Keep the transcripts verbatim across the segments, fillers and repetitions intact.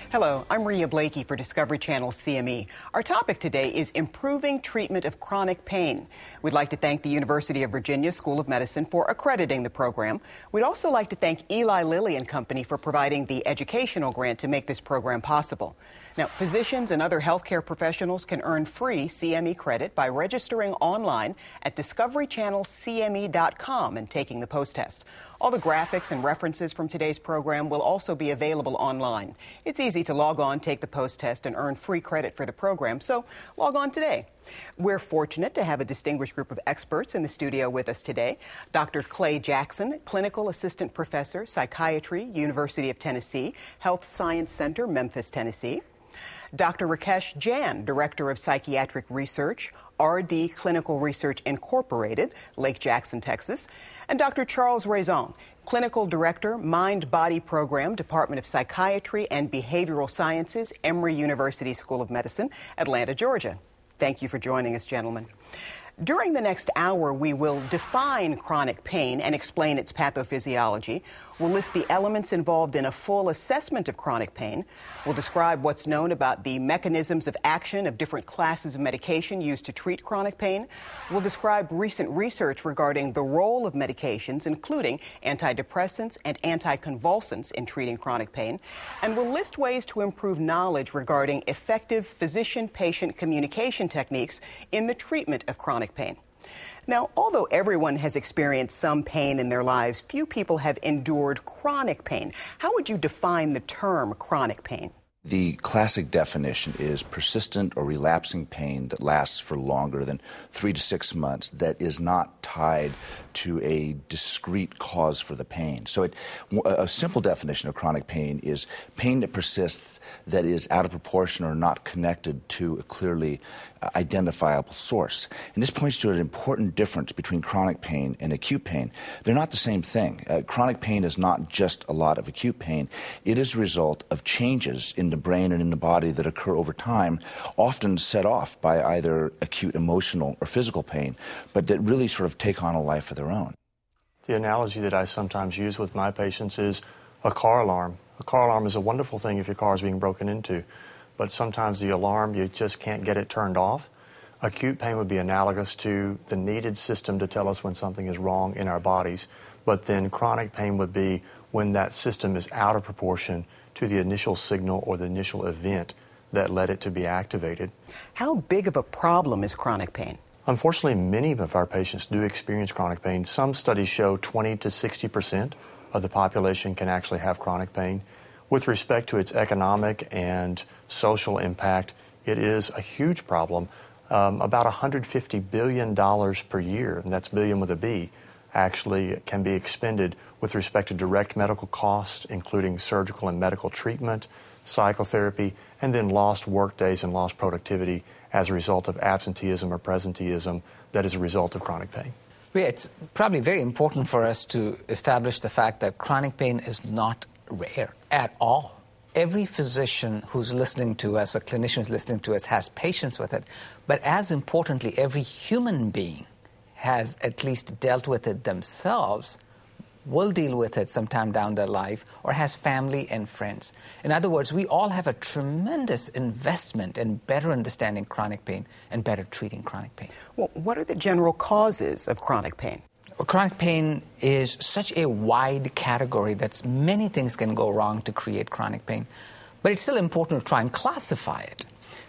Hello, I'm Rhea Blakey for Discovery Channel C M E. Our topic today is improving treatment of chronic pain. We'd like to thank the University of Virginia School of Medicine for accrediting the program. We'd also like to thank Eli Lilly and Company for providing the educational grant to make this program possible. Now, physicians and other healthcare professionals can earn free C M E credit by registering online at discovery channel c m e dot com and taking the post-test. All the graphics and references from today's program will also be available online. It's easy to log on, take the post-test, and earn free credit for the program, so log on today. We're fortunate to have a distinguished group of experts in the studio with us today. Doctor Clay Jackson, Clinical Assistant Professor, Psychiatry, University of Tennessee, Health Science Center, Memphis, Tennessee. Doctor Rakesh Jain, Director of Psychiatric Research, R D Clinical Research Incorporated, Lake Jackson, Texas. And Doctor Charles Raison, Clinical Director, Mind-Body Program, Department of Psychiatry and Behavioral Sciences, Emory University School of Medicine, Atlanta, Georgia. Thank you for joining us, gentlemen. During the next hour, we will define chronic pain and explain its pathophysiology. We'll list the elements involved in a full assessment of chronic pain. We'll describe what's known about the mechanisms of action of different classes of medication used to treat chronic pain. We'll describe recent research regarding the role of medications, including antidepressants and anticonvulsants, in treating chronic pain. And we'll list ways to improve knowledge regarding effective physician-patient communication techniques in the treatment of chronic pain. Now, although everyone has experienced some pain in their lives, few people have endured chronic pain. How would you define the term chronic pain? The classic definition is persistent or relapsing pain that lasts for longer than three to six months that is not tied to a discrete cause for the pain. So it, a simple definition of chronic pain is pain that persists that is out of proportion or not connected to a clearly identifiable source. And this points to an important difference between chronic pain and acute pain. They're not the same thing. Uh, chronic pain is not just a lot of acute pain. It is a result of changes in the brain and in the body that occur over time, often set off by either acute emotional or physical pain, but that really sort of take on a life of their own. The analogy that I sometimes use with my patients is a car alarm. A car alarm is a wonderful thing if your car is being broken into, but sometimes the alarm, you just can't get it turned off. Acute pain would be analogous to the needed system to tell us when something is wrong in our bodies, but then chronic pain would be when that system is out of proportion to the initial signal or the initial event that led it to be activated. How big of a problem is chronic pain? Unfortunately, many of our patients do experience chronic pain. Some studies show twenty to sixty percent of the population can actually have chronic pain. With respect to its economic and social impact, it is a huge problem. Um, about one hundred fifty billion dollars per year, and that's billion with a B, actually can be expended with respect to direct medical costs, including surgical and medical treatment, psychotherapy, and then lost work days and lost productivity as a result of absenteeism or presenteeism that is a result of chronic pain. It's probably very important for us to establish the fact that chronic pain is not rare at all. Every physician who's listening to us, a clinician who's listening to us, has patients with it. But as importantly, every human being has at least dealt with it themselves, will deal with it sometime down their life, or has family and friends. In other words, we all have a tremendous investment in better understanding chronic pain and better treating chronic pain. Well, what are the general causes of chronic pain? Well, chronic pain is such a wide category that many things can go wrong to create chronic pain. But it's still important to try and classify it.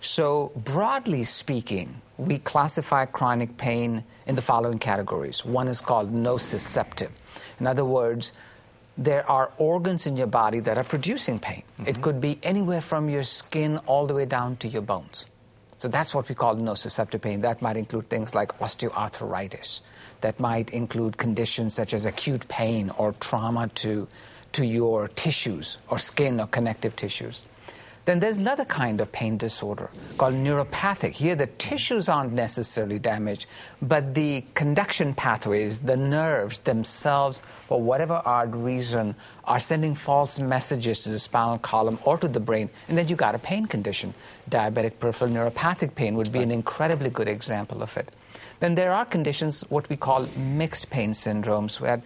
So broadly speaking, we classify chronic pain in the following categories. One is called nociceptive. In other words, there are organs in your body that are producing pain. Mm-hmm. It could be anywhere from your skin all the way down to your bones. So that's what we call nociceptive pain. That might include things like osteoarthritis. That might include conditions such as acute pain or trauma to, to your tissues or skin or connective tissues. Then there's another kind of pain disorder called neuropathic. Here the tissues aren't necessarily damaged, but the conduction pathways, the nerves themselves, for whatever odd reason, are sending false messages to the spinal column or to the brain, and then you got a pain condition. Diabetic peripheral neuropathic pain would be an incredibly good example of it. Then there are conditions, what we call mixed pain syndromes, where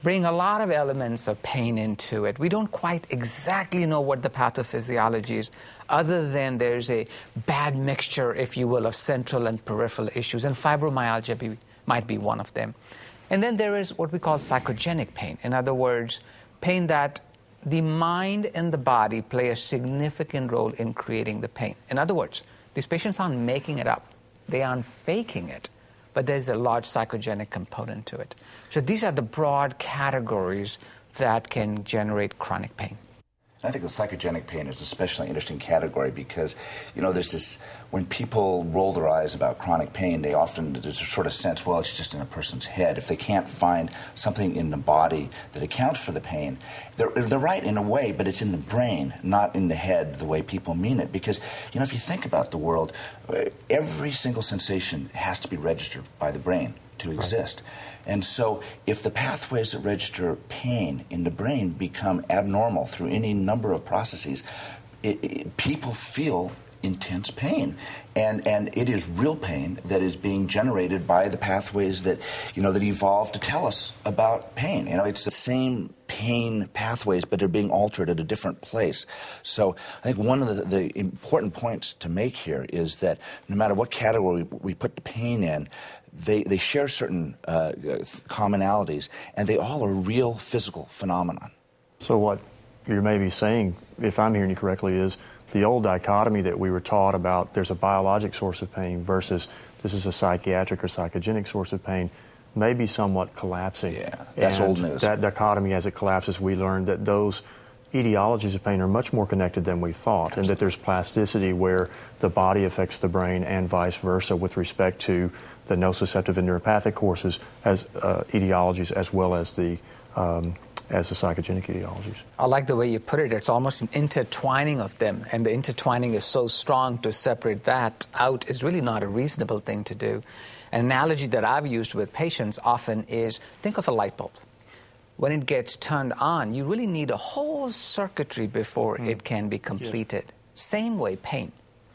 bring a lot of elements of pain into it. We don't quite exactly know what the pathophysiology is, other than there's a bad mixture, if you will, of central and peripheral issues, and fibromyalgia be, might be one of them. And then there is what we call psychogenic pain. In other words, pain that the mind and the body play a significant role in creating the pain. In other words, these patients aren't making it up. They aren't faking it, but there's a large psychogenic component to it. So these are the broad categories that can generate chronic pain. I think the psychogenic pain is an especially interesting category because, you know, there's this, when people roll their eyes about chronic pain, they often, there's a sort of sense, well, it's just in a person's head. If they can't find something in the body that accounts for the pain, they're, they're right in a way, but it's in the brain, not in the head the way people mean it. Because, you know, if you think about the world, every single sensation has to be registered by the brain to exist. Right. And so if the pathways that register pain in the brain become abnormal through any number of processes, it, it, people feel intense pain. And and it is real pain that is being generated by the pathways that, you know, that evolved to tell us about pain. You know, it's the same pain pathways, but they're being altered at a different place. So I think one of the, the important points to make here is that no matter what category we put the pain in, They, they share certain uh, commonalities, and they all are real physical phenomenon. So what you're maybe saying, if I'm hearing you correctly, is the old dichotomy that we were taught about there's a biologic source of pain versus this is a psychiatric or psychogenic source of pain may be somewhat collapsing. Yeah, that's and old news. That dichotomy, as it collapses, we learned that those etiologies of pain are much more connected than we thought, and that there's plasticity where the body affects the brain and vice versa with respect to the nociceptive and neuropathic courses as uh, etiologies as well as the um, as the psychogenic etiologies. I like the way you put it. It's almost an intertwining of them, and the intertwining is so strong to separate that out is really not a reasonable thing to do. An analogy that I've used with patients often is, think of a light bulb. When it gets turned on, you really need a whole circuitry before mm. it can be completed. Yes. Same way, pain.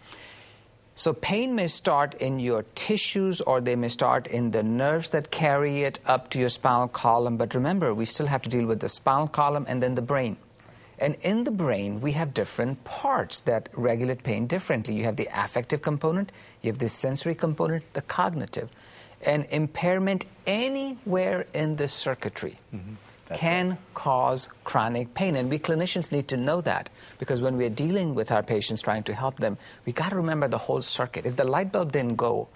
So pain may start in your tissues, or they may start in the nerves that carry it up to your spinal column. But remember, we still have to deal with the spinal column and then the brain. And in the brain, we have different parts that regulate pain differently. You have the affective component, you have the sensory component, the cognitive. And impairment anywhere in the circuitry mm-hmm. can right. cause chronic pain. And we clinicians need to know that, because when we're dealing with our patients trying to help them, we got to remember the whole circuit. If the light bulb didn't go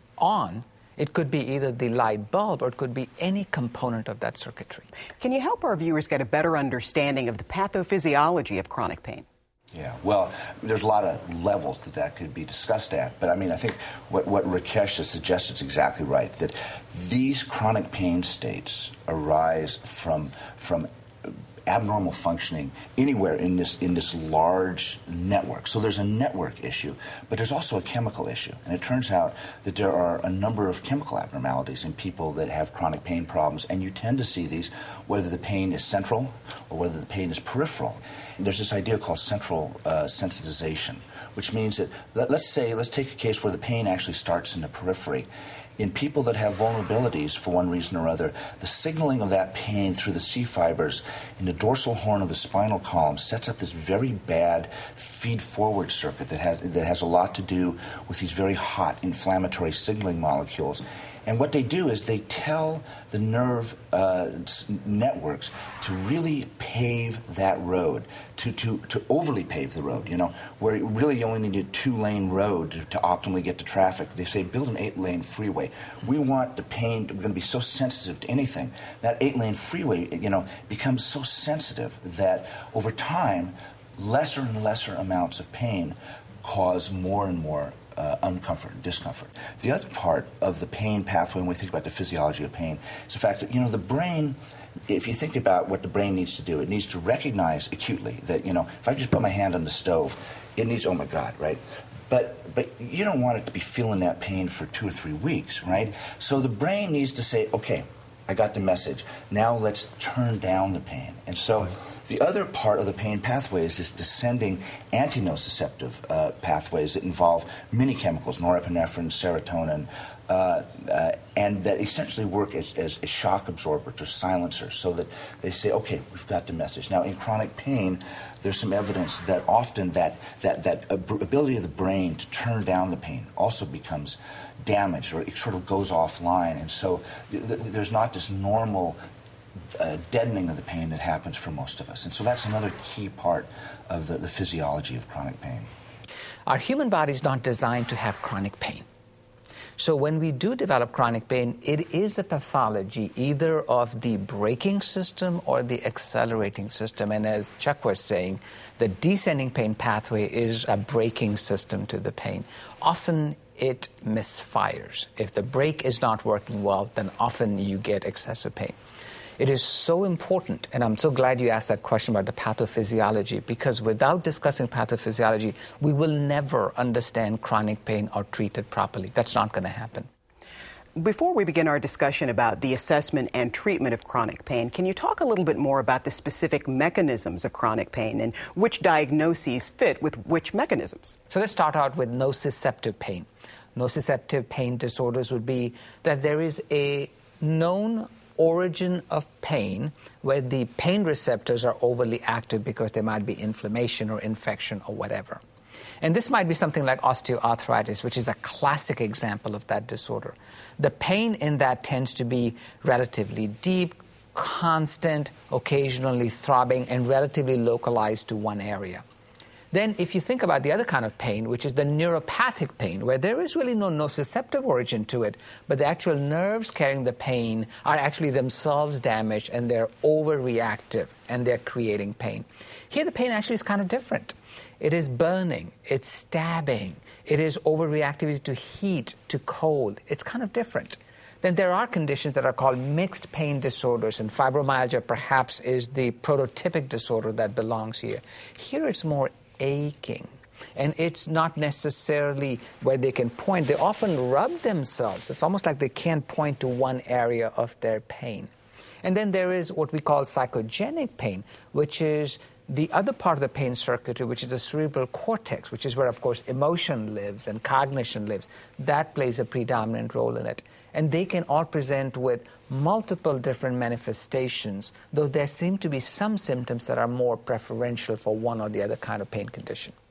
on, it could be either the light bulb or it could be any component of that circuitry. Can you help our viewers get a better understanding of the pathophysiology of chronic pain? Yeah, well, there's a lot of levels that that could be discussed at. But, I mean, I think what, what Rakesh has suggested is exactly right, that these chronic pain states arise from from abnormal functioning anywhere in this in this large network. So there's a network issue, but there's also a chemical issue. And it turns out that there are a number of chemical abnormalities in people that have chronic pain problems, and you tend to see these whether the pain is central or whether the pain is peripheral. And there's this idea called central uh, sensitization, which means that, let, let's say, let's take a case where the pain actually starts in the periphery. In people that have vulnerabilities for one reason or other, the signaling of that pain through the C fibers in the dorsal horn of the spinal column sets up this very bad feed-forward circuit that has that has a lot to do with these very hot inflammatory signaling molecules. And what they do is they tell the nerve uh, networks to really pave that road, to, to, to overly pave the road, you know, where really you only need a two-lane road to, to optimally get to traffic. They say build an eight-lane freeway. We want the pain, we're going to be so sensitive to anything. That eight-lane freeway, you know, becomes so sensitive that over time, lesser and lesser amounts of pain cause more and more Uh, uncomfort and discomfort. The other part of the pain pathway, when we think about the physiology of pain, is the fact that, you know, the brain, if you think about what the brain needs to do, it needs to recognize acutely that, you know, if I just put my hand on the stove, it needs, oh my God, right? But but you don't want it to be feeling that pain for two or three weeks, right? So the brain needs to say, okay, I got the message. Now let's turn down the pain. And so The other part of the pain pathways is descending antinociceptive uh, pathways that involve many chemicals, norepinephrine, serotonin, uh, uh, and that essentially work as, as, as shock absorbers or silencers, so that they say, okay, we've got the message. Now, in chronic pain, there's some evidence that often that, that, that ability of the brain to turn down the pain also becomes damaged, or it sort of goes offline. And so th th there's not this normal uh, deadening of the pain that happens for most of us. And so that's another key part of the, the physiology of chronic pain. Our human body is not designed to have chronic pain. So when we do develop chronic pain, it is a pathology either of the braking system or the accelerating system. And as Chuck was saying, the descending pain pathway is a braking system to the pain. Often it misfires. If the brake is not working well, then often you get excessive pain. It is so important, and I'm so glad you asked that question about the pathophysiology, because without discussing pathophysiology, we will never understand chronic pain or treat it properly. That's not going to happen. Before we begin our discussion about the assessment and treatment of chronic pain, can you talk a little bit more about the specific mechanisms of chronic pain and which diagnoses fit with which mechanisms? So let's start out with nociceptive pain. Nociceptive pain disorders would be that there is a known origin of pain where the pain receptors are overly active because there might be inflammation or infection or whatever. And this might be something like osteoarthritis, which is a classic example of that disorder. The pain in that tends to be relatively deep, constant, occasionally throbbing, and relatively localized to one area. Then if you think about the other kind of pain, which is the neuropathic pain, where there is really no nociceptive origin to it, but the actual nerves carrying the pain are actually themselves damaged and they're overreactive and they're creating pain. Here the pain actually is kind of different. It is burning, it's stabbing, it is overreactivity to heat, to cold. It's kind of different. Then there are conditions that are called mixed pain disorders, and fibromyalgia perhaps is the prototypic disorder that belongs here. Here it's more aching, and it's not necessarily where they can point. They often rub themselves. It's almost like they can't point to one area of their pain. And then there is what we call psychogenic pain, which is the other part of the pain circuitry, which is the cerebral cortex, which is where, of course, emotion lives and cognition lives. That plays a predominant role in it. And they can all present with multiple different manifestations, though there seem to be some symptoms that are more preferential for one or the other kind of pain condition.